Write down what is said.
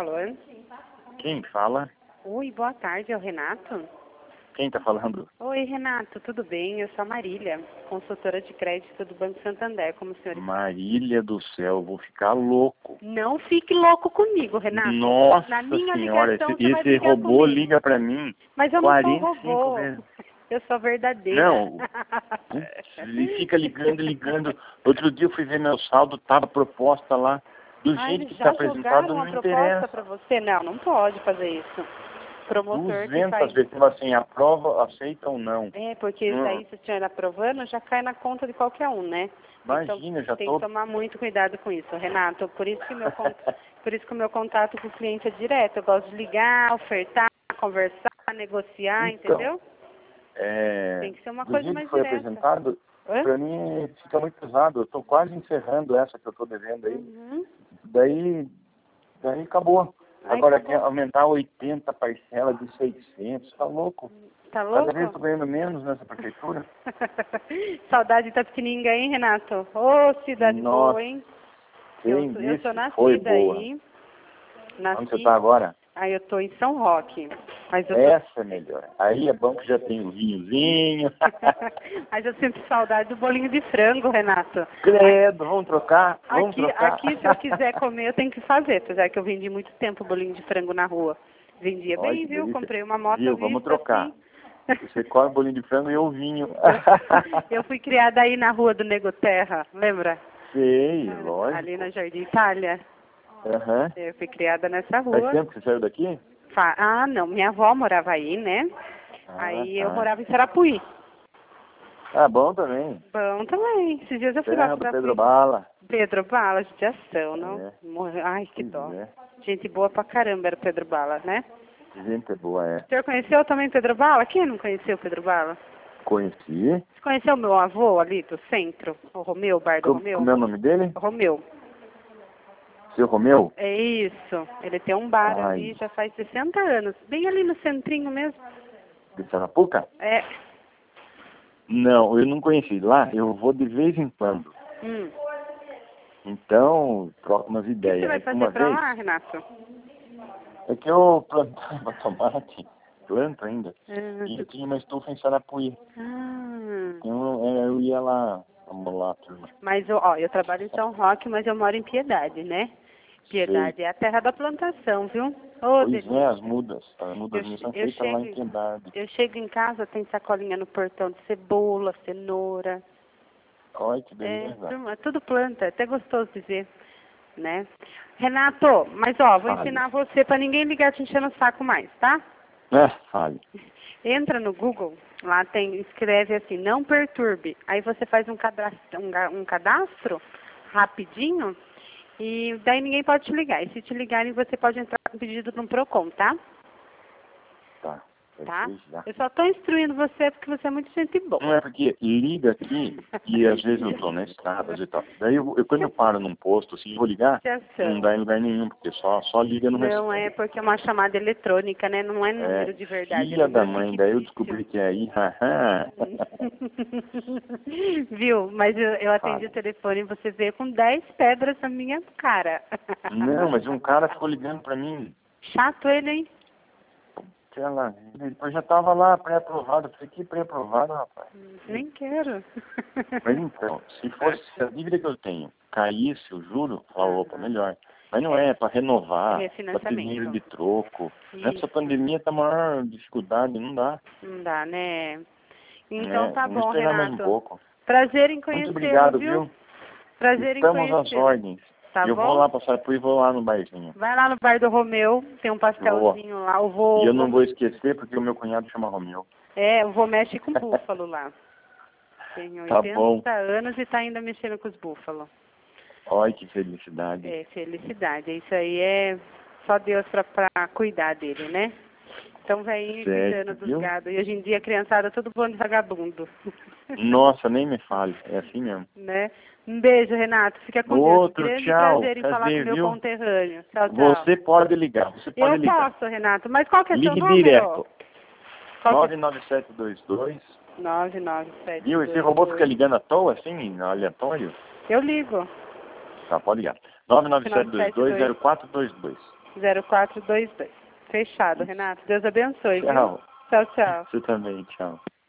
Alô? Quem fala? Oi, boa tarde, é o Renato? Quem tá falando? Oi, Renato, tudo bem? Eu sou a Marília, consultora de crédito do Banco Santander, como o senhor está? Marília do céu, vou ficar louco. Não fique louco comigo, Renato. Nossa Na minha senhora, ligação você vai esse brigar robô comigo. liga pra mim Mas eu não sou 45 robô, vezes. eu sou verdadeira. Não, ele fica ligando. Outro dia eu fui ver meu saldo, tava proposta lá. Do Ah, jeito eles que já tá apresentado, jogaram não a proposta interessa. para você? Não, não pode fazer isso. Promotor que 200 faz... vezes, fala assim, aprova, aceita ou não. É, porque daí se o senhor aprovando, já cai na conta de qualquer um, né? Imagina, Então, já tem tô... que tomar muito cuidado com isso, Renato. Por isso que o meu contato com o cliente é direto. Eu gosto de ligar, ofertar, conversar, negociar, Então, entendeu? Tem que ser uma do coisa jeito que mais foi direta. apresentado, Hã? pra mim fica muito pesado. Eu tô quase encerrando essa que eu tô devendo aí. Uhum. Daí acabou. Aí Agora acabou. quer aumentar 80 parcelas de 600, tá louco? Tá Cada louco? vez eu tô ganhando menos nessa prefeitura. Saudade de Tapetininga, hein, Renato? Ô, cidade Nossa, boa, hein? quem Eu sou disse foi nascida boa. aí. Onde você Nasci. tá agora? Aí eu tô em São Roque. Mas eu tô... Essa é melhor. Aí é bom que já tem o vinhozinho. Mas eu sinto saudade do bolinho de frango, Renato. Credo, vamos trocar? Vamos trocar? Aqui, se eu quiser comer, eu tenho que fazer. Apesar que eu vendi muito tempo bolinho de frango na rua. Vendia Olha bem, que viu? delícia. Comprei uma moto Viu, vamos vista, trocar. assim. Você come bolinho de frango e eu vinho. Eu fui criada aí na rua do Nego Terra, lembra? Sei, lógico. Ali na Jardim Itália. Aham. Eu fui criada nessa Faz rua. tempo que você saiu daqui? Ah, não, minha avó morava aí, né? Aí eu Tá. morava em Sarapuí. Ah, bom também. Bom também. Esses dias eu fui lá Terra para do Pedro Sarapuí. Bala. Pedro Bala, judiação, não? É. Ai, que Pois dó. é. Gente boa pra caramba era o Pedro Bala, né? Gente boa, é. O senhor conheceu também Pedro Bala? Quem não conheceu Pedro Bala? Conheci. Você conheceu o meu avô ali do centro? O Romeu, o bar do Romeu? Como é o nome dele? O Romeu. Seu Romeu? É isso. Ele tem um bar ali Ai. já faz 60 anos. Bem ali no centrinho mesmo. De Sarapuca? É. Não, eu não conheci. Lá eu vou de vez em quando. Então, troco umas O que ideias. você vai Aí, fazer uma pra vez, lá, Renato? é que eu plantava tomate, planto ainda, Ah, e eu tinha uma estufa em Sarapuí. ah. Então eu ia lá, vamos lá, turma. Mas, ó, eu trabalho em São Roque, mas eu moro em Piedade, né? Sei. Piedade é a terra da plantação, viu? Ô, Pois é, as mudas minhas são feitas lá em Piedade. eu chego em casa, tem sacolinha no portão de cebola, cenoura. Olha que É, beleza. turma, tudo planta, é até gostoso de ver, né? Renato, mas ó, vou Fale. ensinar você pra ninguém ligar te enchendo o saco mais, tá? Fale. Entra no Google, lá tem, escreve assim, não perturbe. Aí você faz um cadastro rapidinho e daí ninguém pode te ligar. E se te ligarem, você pode entrar com pedido no Procon, tá? Tá. Tá? Já. Eu só tô instruindo você porque você é muito gente boa. Não é porque liga aqui e às vezes eu tô na estrada e tal. Daí quando eu paro num posto, assim, vou ligar, não dá em lugar nenhum, porque só liga no Não restante. é porque é uma chamada eletrônica, né? Não é número de verdade. Filha É da número mãe, daí eu fictício. descobri que é aí, haha. Viu? Mas eu atendi Fala. o telefone e você veio com 10 pedras na minha cara. Não, mas um cara ficou ligando pra mim. Chato ele, hein? Sei lá, depois já tava lá pré-aprovado. Eu falei, que pré-aprovado, rapaz? Nem quero. Mas então, se a dívida que eu tenho caísse, o juro, opa, melhor. Mas não é para renovar, para ter dinheiro de troco. Nessa pandemia tá a maior dificuldade, não dá. Não dá, né? Então tá Vamos bom, esperar mais um Renato. pouco. Prazer em Muito conhecê-lo, obrigado, viu? viu? Prazer em Estamos às conhecê-lo. ordens. Tá Eu bom? vou lá passar por e vou lá no barzinho. Vai lá no bar do Romeu, tem um pastelzinho lá. E eu não vou esquecer porque o meu cunhado chama Romeu. É, o vô mexe com búfalo lá. Tem Tá 80 bom. anos e tá ainda mexendo com os búfalos. Olha que felicidade. É, felicidade. Isso aí é só Deus pra cuidar dele, né? Então, velhinho cuidando dos gados. E hoje em dia, a criançada, todo bando de vagabundo. Nossa, nem me fale. É assim mesmo. Né? Um beijo, Renato. Fica com Deus. Grande prazer em falar com o meu conterrâneo. Tchau, tchau. Você pode ligar. Eu posso, Renato. Mas qual que é seu número? Direto. 99722. 99722. Viu? Esse robô fica ligando à toa, assim, aleatório? Eu ligo. Tá, pode ligar. 997220422. 0422. Fechado, Renato. Deus abençoe, tchau. Viu? Tchau, tchau. Você também, tchau.